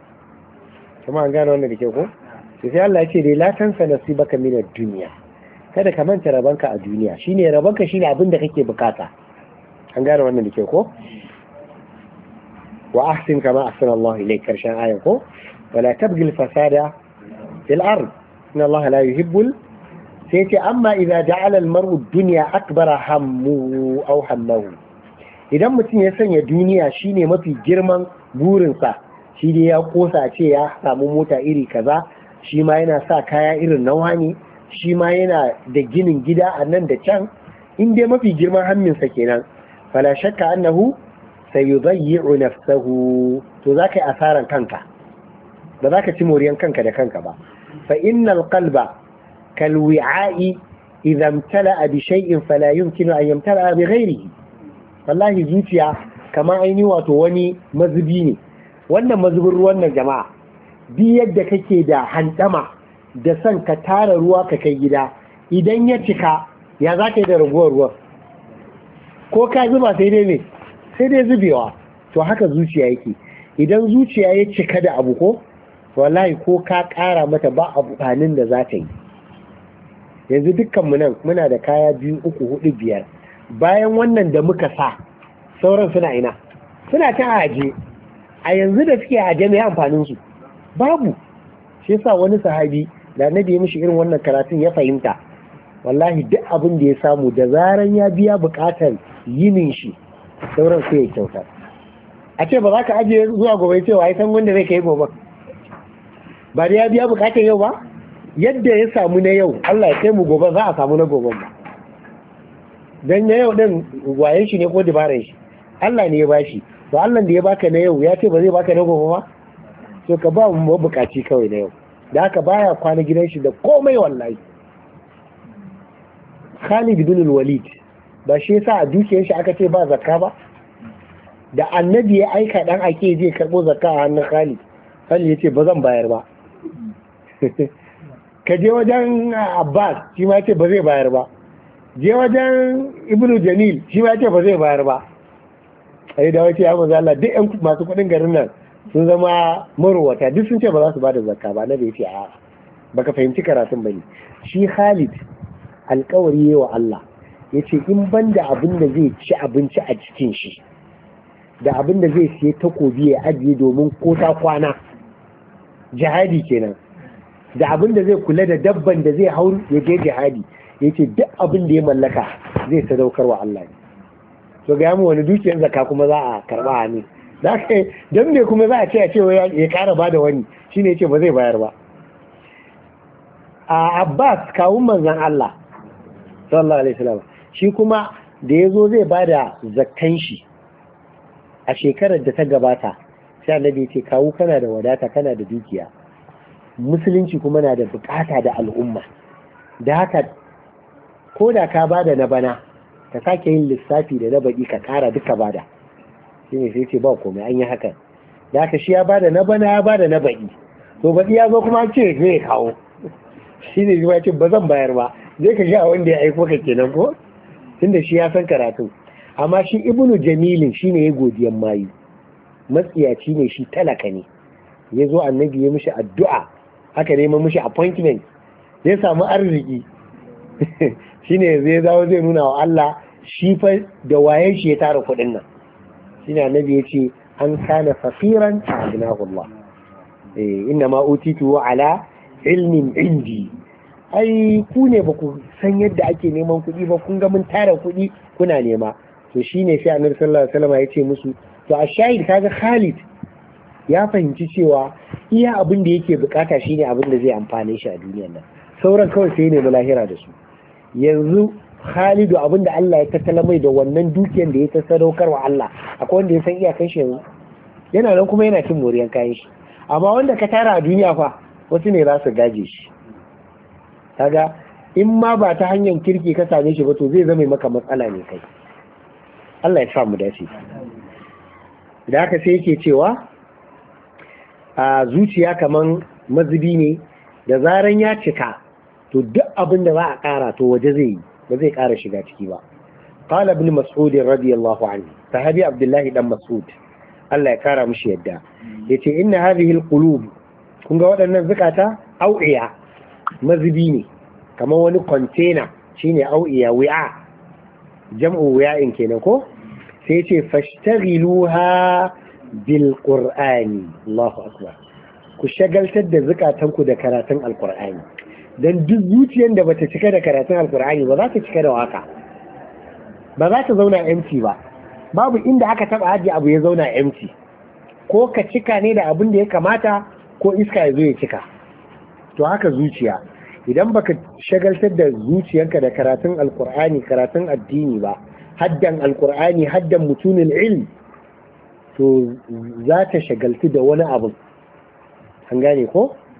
Kuma an gane wannan da ke ko? Sai Allah ya ce dai la tansa nasibaka min ad-dunya, kada ka manta rabanka a duniya. Shine rabanka shine abin da kake bukata. An gane wannan da ke ko? Wa ahsin kama ahsana Allah ilayk, karshen ayan ko? Wala tabghi al-fasada fil ard, inna Allah la yuhibbul. Sai ce amma idza ja'ala al-mar'u ad-dunya akbara hammu aw hammahu, idan mutum ya sanya duniya shine mafi girman burinsa, shi dai ya kosa ce ya samu mota iri kaza, shi ma yana sa kaya irin nawa ne, shi ma yana da ginin gida a nan da can, in dai mafi girman hamminsa kenan, fala shakka annahu sayudayyi'u nafsahu, to zaka yi asaran kanka, ba za ka ci moriyan kanka da kanka ba. fa innal qalba kal wi'a'i idza imtala'a bi shay'in fala yumkinu an yamtala'a bi ghayrihi. wallahi zuciya kamar aini wato wani mazubi ne. wannan mazubin ruwan nan jama'a, bi yadda kake da handama da son ka tara ruwa ka kai gida, idan ya cika ya za ka yi da ragowar ruwan? ko ka zuba sai dai ne sai dai zubewa. to haka zuciya yake, idan zuciya ya cika da abu ko wallahi ko ka kara mata ba amfanin da za ta yi. yanzu dukkanmu nan muna da kaya biyu uku hudu biyar, bayan wannan da muka sa sauran suna ina, suna ta aje. a yanzu da suke aje mai amfanin su babu. shi yasa wani sahabi da annabi ya mishi irin wannan karatun ya fahimta, wallahi duk abin da ya samu da zaran ya biya bukatar yinin shi sauran sai ya kyauta. a ce ba za ka ajiye zuwa gobe cewa ai san wanda zai kai gobe ba da ya biya bukatar yau ba, yadda ya samu na yau Allah ya kai mu gobe za a samu na gobe ba. dan na yau din wayen shi ne ko dabaran shi Allah ne ya bashi. to Allah da ya baka na yau ya ce ba zai baka na gobe ba, to ka ba mu bukaci kawai na yau. da haka baya kwana gidan shi da komai wallahi. Khalid bin Walid ba shi yasa a dukiyar shi aka ce ba zakka ba? da annabi ya aika dan ake je karbo zakka a hannun Khalid, Khalid ya ce ba zan bayar ba. ka je wajen Abbas shi ma ce ba zai bayar ba. je wajen Ibnu Jamil shi ma ce ba zai bayar ba. sai da wace ya manzo Allah duk ƴan masu kuɗin garin nan sun zama marwata, duk sun ce ba za su bada zakka ba. Nabi ya ce a baka fahimci karatun bane. shi Khalid alƙawari wa Allah ya ce in banda abin da zai ci abinci a cikin shi da abin da zai siye takobi ya ajiye domin ko ta kwana jihadi kenan, da abin da zai kula da dabban da zai hau ya je jihadi, ya ce duk abin da ya mallaka zai sadaukar wa Allah ne. to ga mu wani dukiyar zakka kuma za a karba ne? da kai dan me kuma za a ce a ce ya kara bada wani shine yace ba zai bayar ba. a Abbas kawun manzon Allah sallallahu alaihi wasallam shi kuma da yazo zai bada zakkan shi a shekarar da ta gabata, sai annabi ya ce kawu kana da wadata kana da dukiya, musulunci kuma na da bukata da al'umma, da haka ko da ka bada na bana ka sake yin lissafi da na baki ka kara duka bada. shine sai ce ba komai an yi hakan. da haka shi ya bada na bana ya bada na baki, to baki ya zo kuma ce zai kawo, shine shi ya ce ba zan bayar ba, zai ka sha wanda ya aiko ka kenan ko, tunda shi ya san karatu. amma shi Ibnu Jamilin shine ya godiyan mayu, matsiyaci ne shi, talaka ne, ya zo annabi ya mishi addu'a, aka nema mishi appointment, zai samu arziki. shine zai zawo zai nuna wa Allah shi fa da wayen shi ya tara kuɗin nan. shine annabi ya ce an kana fakiran agnahu Allah. eh inna ma utitu ala ilmin indi. ai ku ne ba ku san yadda ake neman kuɗi ba, kun ga mun tara kuɗi kuna nema. to shine sai annabi sallallahu alaihi wasallam ya ce musu to a shahid kaga Khalid ya fahimci cewa iya abin da yake bukata shine abin da zai amfane shi a duniyar nan, sauran kawai sai ne lahira da su. yanzu Khalidu abin da Allah ya tattala mai da wannan dukiyar da ya ta sadaukar wa Allah, akwai wanda ya san iyakan shi yanzu? yana nan kuma yana cin moriyan kayan shi. amma wanda ka tara a duniya fa wasu ne za su gaje shi. kaga in ma ba ta hanyar kirki ka same shi ba to zai zama maka matsala ne kai. Allah ya sa mu dace. da haka sai yake cewa a zuciya kaman mazubi ne, da zaran ya cika to duk abin da za a kara to waje zai yi, ba zai kara shiga ciki ba. qala ibn mas'ud radiyallahu anhu, sahabi abdullahi dan mas'ud Allah ya kara mishi yadda, yace inna hadhihi alqulub, kun ga waɗannan zakata au'iya, mazubi ne kamar wani container, shine au'iya, wi'a, jam'u wi'a'in kenan ko. sai yace fashtaghiluha bil qur'ani. Allahu akbar. ku shagaltar da zukatanku da karatun alqur'ani, dan duk zuciyar da bata cika da karatun alqur'ani ba za ta cika da waka, ba za ta zauna empty ba. babu inda aka taba haji abu ya zauna empty, ko ka cika ne da abin da ya kamata ko iska ya zo ya cika. to haka zuciya, idan baka shagaltar da zuciyarka da karatun alqur'ani, karatun addini ba, haddan alqur'ani, haddan mutunil ilm, to za ta shagaltu da wani abu. an gane ko?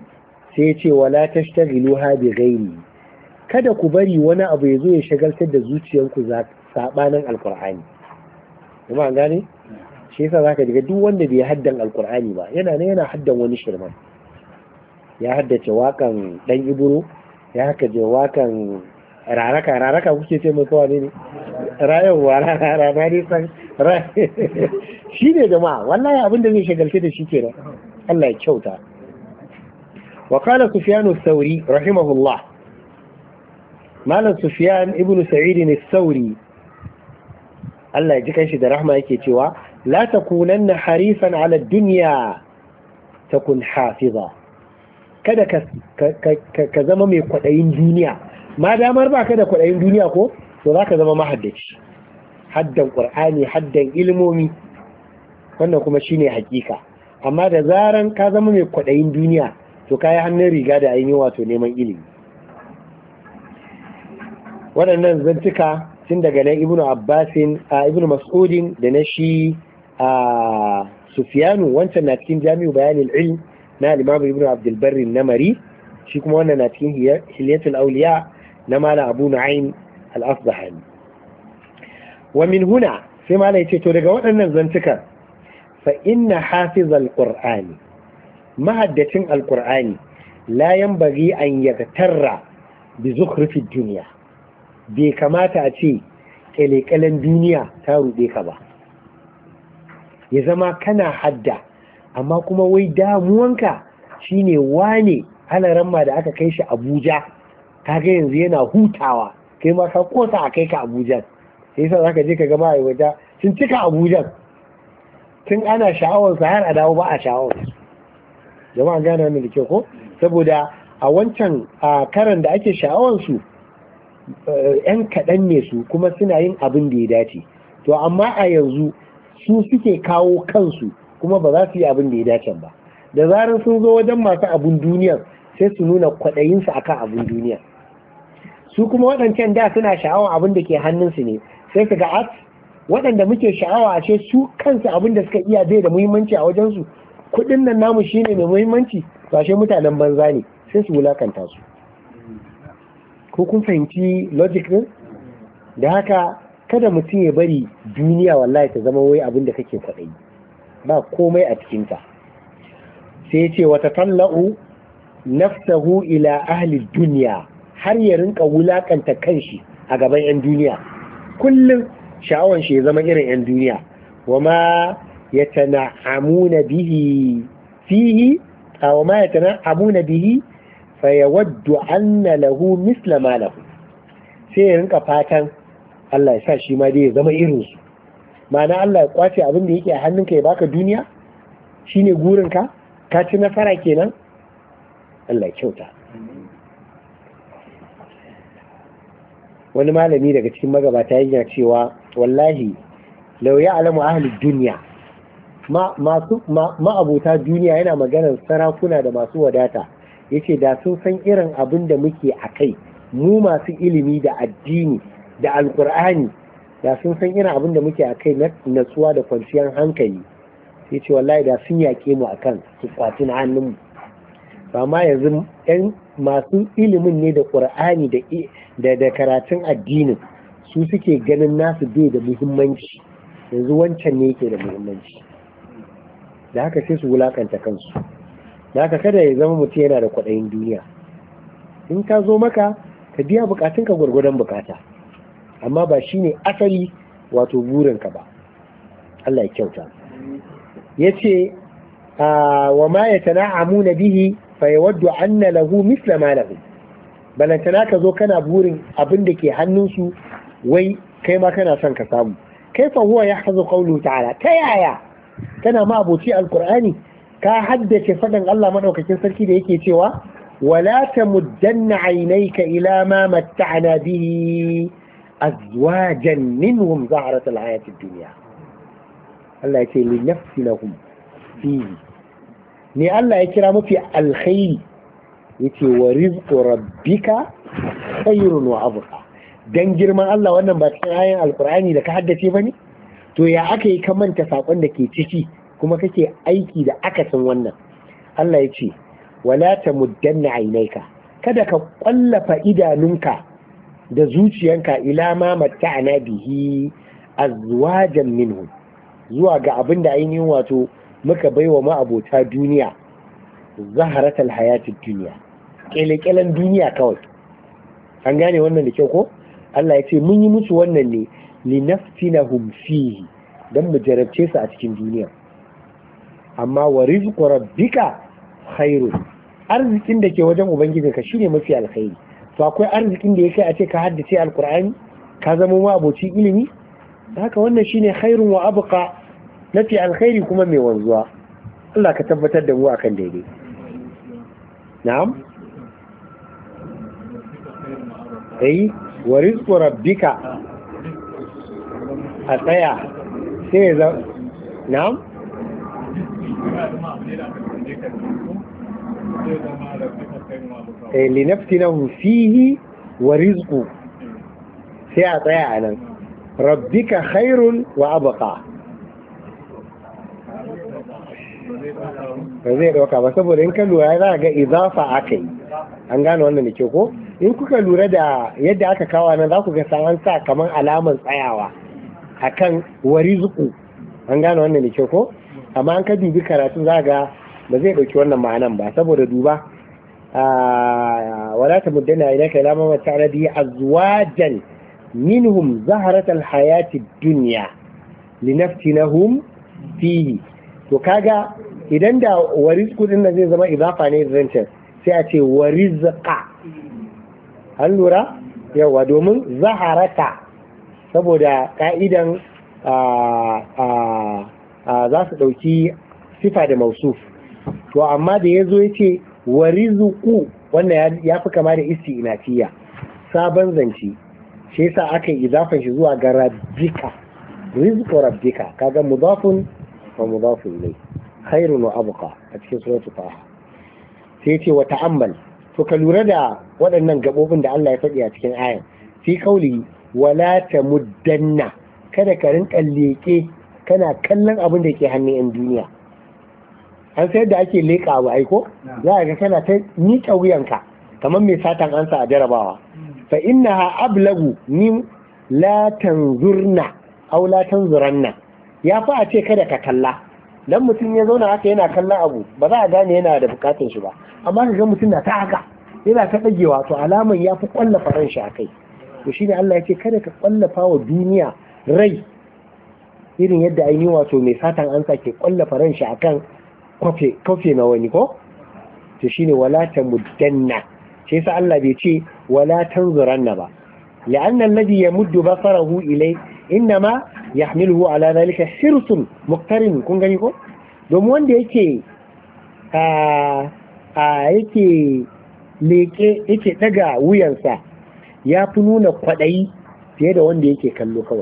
sai ya ce wala tashtaghiluha bi ghairi, kada ku bari wani abu ya zo ya shagaltar da zuciyanku sabanin alqur'ani. kuma an gane shi yasa zaka diga duk wanda bai haddan alqur'ani ba yana ne yana haddan wani shirman, ya haddace wakan dan iburo, ya haka je wakan raraka raraka kuke ce mai kawai ne rayuwa rana ne san shi ne jama'a wallahi abin da zai shagalce da shi kenan. Allah ya kyauta. wa qala sufyan ath-thawri rahimahullah, malam sufyan ibn sa'id ath-thawri Allah ya ji kanshi da rahma yake cewa la takunanna harifan ala ad-dunya takun hafiza, kada ka ka zama mai kwadayin duniya. ma damar ba ka da kwaɗayin duniya ko to za ka zama mahaddaci, haddan ƙur'ani, haddan ilmomi, wannan kuma shine hakika. amma da zaran ka zama mai kwaɗayin duniya to ka yi hannun riga da ainihin wato neman ilimi. waɗannan zantuka tun daga na ibnu abbasin a ibnu mas'udin da na shi a sufiyanu, wancan na cikin jami'u bayanin ilm na limamu ibnu abdulbarri namari, shi kuma wannan na cikin hilyatul auliya na mala abu na'im al-asbahani. wa min huna sai mala yace to daga waɗannan zantukan fa inna hafizal qur'ani, mahaddacin alqur'ani, la yanbaghi an yaktarra bi zukhrifid dunya, bai kamata a ce kalekalen duniya ta ruɗe ka ba. ya zama kana hadda amma kuma wai damuwanka shine wane alaramma da aka kai shi Abuja, kaga yanzu yana hutawa, kai ma ka kosa a kai ka Abuja, sai yasa zaka je ka ga ma'aikata sun cika Abuja tun ana sha'awar sa har a dawo ba a sha'awar. jama'a gane wannan da kyau ko? saboda a wancan karan da ake sha'awar su yan kaɗan ne su kuma suna yin abin da ya dace, to amma a yanzu su suke kawo kansu kuma ba za su yi abin da ya dace ba. da zarar sun zo wajen masu abin duniya sai su nuna kwaɗayinsu akan abin duniya. su kuma waɗancan da suna sha'awar abin da ke hannunsu ne, sai su ga at waɗanda muke sha'awa a ce su kansu abin da suka iya bai da muhimmanci a wajensu, kuɗin nan namu shine mai muhimmanci, ba shi mutanen banza ne, sai su wulakanta su. ko kun fahimci logic din? da haka kada mutum ya bari duniya wallahi ta zama wai abin da kake kwaɗayi, ba komai a cikinta. sai ce wata talla'u nafsahu ila ahli duniya, har ya rinka wulakanta kanshi a gaban 'yan duniya, kullum sha'awan shi ya zama irin 'yan duniya. wa ma ya tana'amuna bihi fihi wa ma ya tana'amuna bihi fa yawaddu anna lahu misla ma lahu, sai ya rinka fatan Allah ya sa shi ma dai ya zama irin su. ma'ana Allah ya kwace abin da yake a hannunka ya baka duniya, shine gurinka, ka ci nasara kenan. Allah ya kyauta. wani malami daga cikin magabata yana cewa wallahi law ya'lamu ahli dunya, ma masu ma'abota duniya, yana maganar sarakuna da masu wadata, yace da sun san irin abin da muke akai mu masu ilimi da addini da alkur'ani, da sun san irin abin da muke akai na natsuwa da kwanciyar hankali, sai ce wallahi da sun yaƙe mu akan su kwaci na hannunmu. ba ma yanzu ɗan masu ilimin ne da ƙur'ani da da karatun addinin su suke ganin nasu bai da muhimmanci, yanzu wancan ne yake da muhimmanci, da haka sai su wulakanta kansu. da haka kada ya zama mutum yana da kwaɗayin duniya. in ka zo maka ka biya bukatunka gwargwadon bukata, amma ba shine asali wato burinka ba. Allah ya kyauta. yace wa ma yatana'amuna bihi fa yawaddu anna lahu misla ma lahu, balantana ka zo kana burin abin da ke hannunsu wai kai ma kana son ka samu. kaifa huwa yahfazu qawluhu ta'ala, ta yaya kana ma abuci alqur'ani ka haddace fadan Allah madaukakin sarki da yake cewa wala tamuddanna aynayka ila ma matta'na bihi azwajan minhum zahratal hayatid dunya. Allah yake li nafsinahum fihi, ne Allah ya kira mafi alkhairi, yace wa rizqu rabbika khairun wa abqa. dan girman Allah wannan ba cikin ayan alqur'ani da ka haddace bane? to ya aka yi ka manta sakon da ke ciki kuma kake aiki da akasin wannan? Allah yace wala tamuddanna aynayka kada ka kwallafa idanunka da zuciyanka ila ma matta'ana bihi azwajan minhum zuwa ga abin da ainihin wato muka baiwa ma'abota duniya zaharatal hayatid duniya kelekelen duniya kawai an gane wannan da kyau ko Allah ya ce mun yi musu wannan ne linaftinahum fihi dan mu jarabce su a cikin duniya amma wa rizqu rabbika khairun arzikin da ke wajen ubangijinka shine mafi alkhairi to akwai arzikin da yake a ce ka haddace alqur'ani ka zama ma aboci ilimi haka wannan shine khairun wa abqa nafi alkhairi kuma mai wanzuwa Allah ka tabbatar da mu akan daidai na'am ai wa rizqu rabbika a tsaya sai ya zama na'am eh linaftinahum fihi wa rizqu sai a tsaya anan rabbika khairun wa abqa ba zai dauka ba saboda in ka lura za ga izafa akai an gane wannan da ke ko in kuka lura da yadda aka kawo nan za ku ga san sa kaman alaman tsayawa akan warizqu an gane wannan da ke ko amma an ka dubi karatu za ga ba zai dauki wannan ma'anan ba saboda duba wala tamuddana ilayka ila ma mata'ana bi azwajan minhum zaharatal hayatid dunya linaftinahum fihi to kaga idan da warizqu din nan zai zama idafa ne zancen sai a ce warizqa an lura yawa domin zaharata saboda ka'idan za su ɗauki sifa da mausuf to amma da ya zo ya ce warizqu wannan ya fi kama da isti'nafiya sabon zance shi yasa aka yi idafan shi zuwa ga rabbika rizqu rabbika kaga mudafun wa mudafun ilay khairun wa abqa a cikin suratul taha sai ce wa ta'ammal to ka lura da waɗannan gabobin da Allah ya faɗi a cikin ayan fi kauli wala tamuddanna kada ka rinka leke kana kallon abin da ke hannun yan duniya an sai da ake leka abu aiko za ga kana ta miƙa wuyanka kamar mai satan ansa a jarabawa fa innaha ablagu min la tanzurna aw la tanzuranna ya fa a ce kada ka kalla dan mutum ya zauna haka yana kallon abu ba za a gane yana da bukatun shi ba amma ka ga mutum na ta haka yana ta dagewa to alaman ya fi kwallafa ran shi akai to shine Allah ya ce kada ka kwallafa wa duniya rai irin yadda ainihin wato mai satan ansa ke kwallafa ran shi akan kofe kofe na wani ko to shine wala tamuddanna shi yasa Allah bai ce wala tanzuranna ba la'anna alladhi yamuddu basarahu ilay inma yahmiluhu ala dhalika hirsun muqtarin kun gani ko domin wanda yake a a yake leke yake daga wuyansa ya fi nuna kwadayi fiye da wanda yake kallo kawai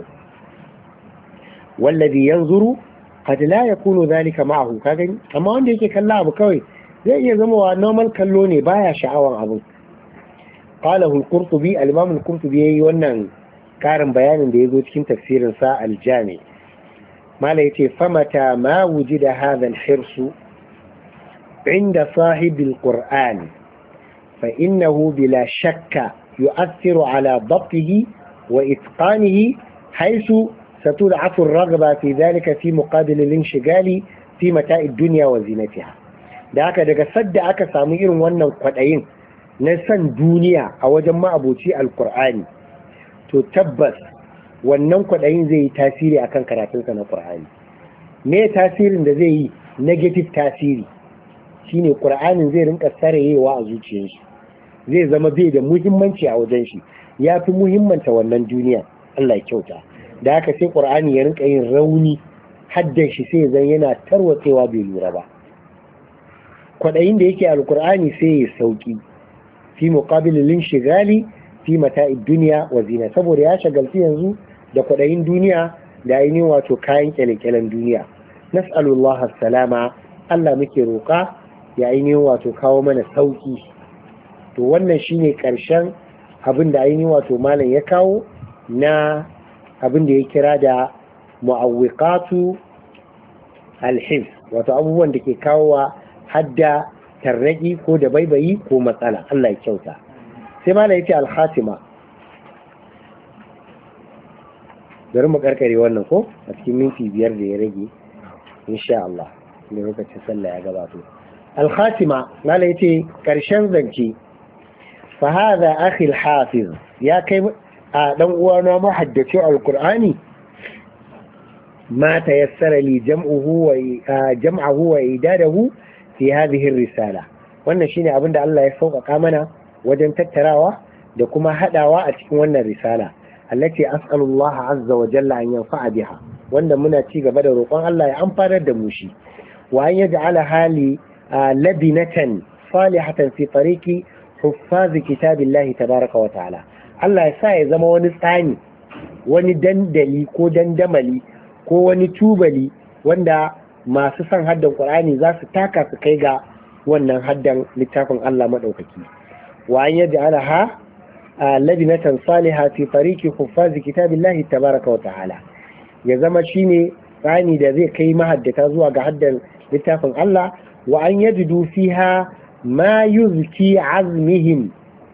wallazi yanzuru qad la yakunu dhalika ma'ahu ka gani amma wanda yake kalla abu kawai zai iya zama wa normal kallo ne baya sha'awan abu qalahu al-qurtubi al-imam al-qurtubi yayi wannan karin bayanin da yazo cikin tafsirin sa al-jami mala yace famata ma wujida hadha al-hirsu inda sahibi al-qur'an fa innahu bila shakka yu'athiru ala dabtihi wa itqanihi haythu ستضعف الرغبة في ذلك في مقابل الانشغال في متاع الدنيا وزينتها da haka daga sadda aka samu irin wannan kwaɗayin na san duniya a wajen ma'aboci alkur'ani to tabbas wannan kwaɗayin zai yi tasiri akan karatunsa na ƙur'ani me tasirin da zai yi negative tasiri shine ƙur'anin zai rinka sarayewa a zuciyar shi zai zama bai da muhimmanci a wajen shi ya fi muhimmanta wannan duniya Allah ya kyauta da haka sai ƙur'ani ya rinka yin rauni haddan shi sai zan yana tarwatsewa bai lura ba kwaɗayin da yake alƙur'ani sai ya sauki fi muqabilin shigali fi mata'id duniya wa zina saboda ya shagalci yanzu da kwaɗayin duniya da ainihin wato kayan kyale-kyalen duniya nas'alullah salama Allah muke roƙa ya ainihin wato kawo mana sauki to wannan shine ƙarshen abin da ainihin wato malam ya kawo na abin da ya kira da mu'awwiqatu al-hifz wato abubuwan da ke kawowa hadda tarraki ko da baibayi ko matsala. Allah ya kyauta. sai ma yace al-khatima, bari mu karkare wannan ko a cikin minti biyar da ya rage insha Allah ne lokacin sallah ya gabato. al-khatima mala yace karshen zance, fa hadha akhi al-hafiz, ya kai a dan uwana muhaddaci al-Qur'ani, ma tayassara li jam'uhu wa jam'ahu wa idadahu fi hadhihi ar-risala. wannan shine abin da Allah ya sauƙaƙa mana wajen tattarawa da kuma hadawa a cikin wannan risala, allati as'alullaha azza wa jalla an yanfa'a biha, wanda muna ci gaba da roƙon Allah ya amfanar da mu shi, wa an yaj'ala hali labinatan salihatan fi tariqi huffaz kitabillahi tabaraka wa ta'ala. Allah ya sa ya zama wani tsani, wani dandali ko dandamali ko wani tubali wanda masu son haddan Qur'ani za su taka su kai ga wannan haddan littafin Allah madaukaki. wa an yaj'alaha labinatan saliha fi tariqi huffaz kitabillahi tabaraka wa ta'ala, ya zama shine tsani da zai kai mahaddata zuwa ga haddan littafin Allah. wa an yajidu fiha ma yuzki azmihim,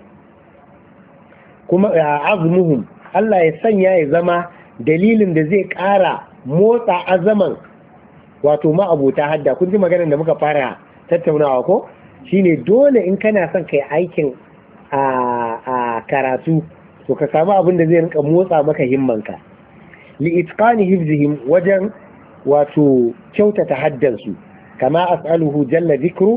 kuma azmuhum, Allah ya sanya ya zama dalilin da zai ƙara motsa azaman wato ma'abota hadda. kun ji maganar da muka fara tattaunawa ko, shine dole in kana son kai aikin a karatu to ka samu abin da zai rinka motsa maka himmanka. li itqani hifzihim, wajen wato kyautata haddansu. kama as'aluhu jalla dhikru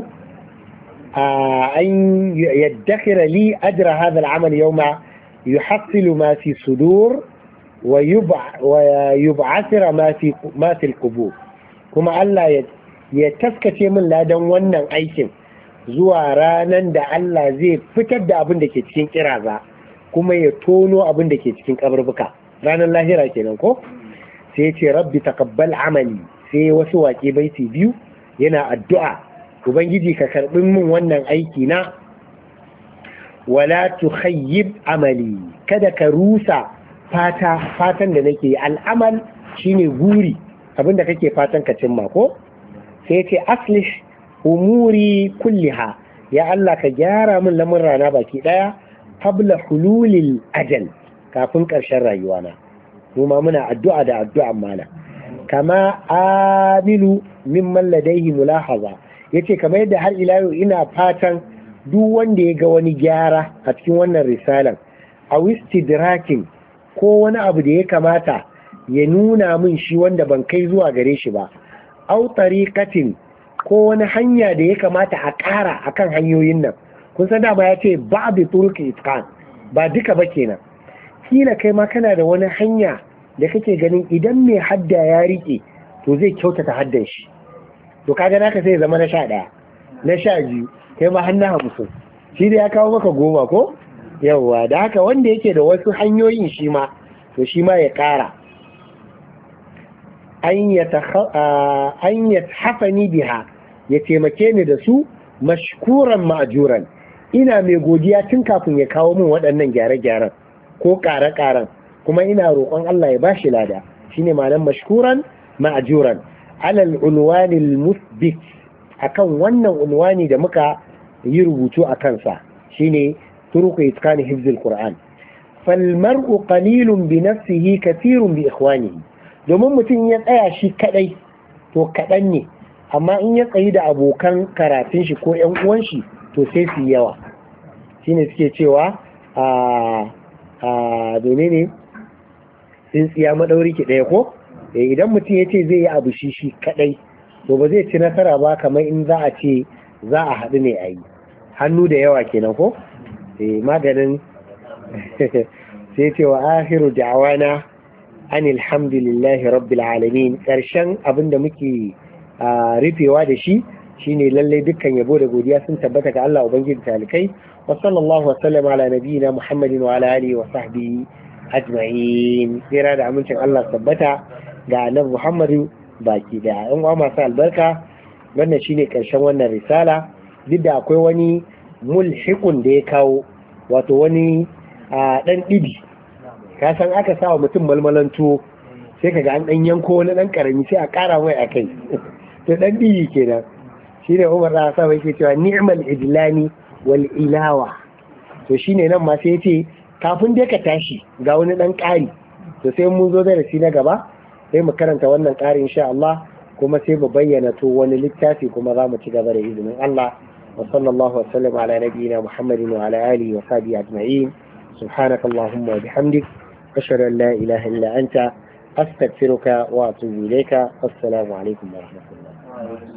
an yaddakhira li ajra hadha al-amal yawma yuhassilu ma fi sudur wa yub'athira ma fi ma fi al-qubur. kuma Allah ya taskace min ladan wannan aikin zuwa ranan da Allah zai fitar da abin da ke cikin kiraza, kuma ya tono abin da ke cikin kaburbuka, ranar lahira kenan ko. sai ce rabbi taqabbal amali, sai wasu waƙe baiti biyu yana addu'a, ubangiji ka karɓi min wannan aiki na, wala tukhayyib amali, kada ka rusa fata fatan da nake. al'amal shine guri, abinda kake fatan ka cimma ko. sai ce aslih umuri kulliha, ya Allah ka gyara min lamun rana baki daya qabla hululil ajal, kafin karshen rayuwana. mu ma muna addu'a da addu'a mana. kama amilu mimman ladaihi mulahaza, yace kamar yadda har ila yau ina fatan duk wanda ya ga wani gyara a cikin wannan risalan, a wistidrakin ko wani abu da ya kamata ya nuna min shi wanda ban kai zuwa gare shi ba, au tariqatin ko wani hanya da ya kamata a ƙara akan hanyoyin nan. kun san dama ya ce ba bi turuki itqan, ba duka ba kenan. kila kai ma kana da wani hanya da kake ganin idan mai hadda ya rike to zai kyautata haddan shi, to kaga naka sai ya zama na sha ɗaya na sha biyu, kai ma har na hamsin, shi da ya kawo maka goma ko. yawwa da haka wanda yake da wasu hanyoyin shi ma to shi ma ya ƙara. an ya hafani biha, ya taimake ni da su mashkuran ma'ajuran, ina mai godiya tun kafin ya kawo min waɗannan gyare-gyaren ko ƙare-ƙaren, kuma ina roƙon Allah ya bashi lada. shine ma'anar mashkuran ma'ajuran alal unwanil musbit, akan wannan unwani da muka yi rubutu a kansa, shine turuku itqani hifzil qur'an. fal mar'u qalilun bi nafsihi kathirun bi ikhwanihi, domin mutum ya tsaya shi kadai to kadan ne, amma in ya tsayi da abokan karatun shi ko ƴan uwan shi to sai su yawa. shine suke cewa a a menene tsintsiya madauri ki daya ko. idan mutum ya ce zai yi abu shi shi kadai to ba zai ci nasara ba kamar in za a ce za a haɗu ne a yi hannu da yawa kenan ko. maganin sai ce wa akhiru da'wana anil hamdulillahi rabbil alamin. karshen abin da muke rufewa da shi shine lallai dukkan yabo da godiya sun tabbata ga Allah ubangiji talikai. wa sallallahu wa sallama ala nabiyina muhammadin wa ala alihi wa sahbihi ajma'in. tsira da amincin Allah tabbata ga annabi muhammadu baki da yan uwa masu albarka. wannan shine karshen wannan risala, duk da akwai wani mulhikun da ya kawo, wato wani a dan ɗibi, ka san aka sa wa mutum malmalan tuwo sai kaga an dan yanko wani dan karami sai a ƙara mai akai to dan ɗibi kenan. shine Umar da Hafsa yake cewa ni'mal idlani wal ilawa. To shine nan ma sai yace kafin dai ka tashi ga wani dan ƙari, to sai mun zo darasi na gaba sai mu karanta wannan ƙari insha Allah, kuma sai mu bayyana to wani littafi kuma za mu ci gaba da izinin Allah. wa sallallahu wa sallam ala nabiyyina Muhammadin wa ala alihi wa sahbihi ajma'in. subhanaka allahumma wa bihamdik ashhadu an la ilaha illa anta astaghfiruka wa atubu ilayka. assalamu alaikum wa rahmatullah.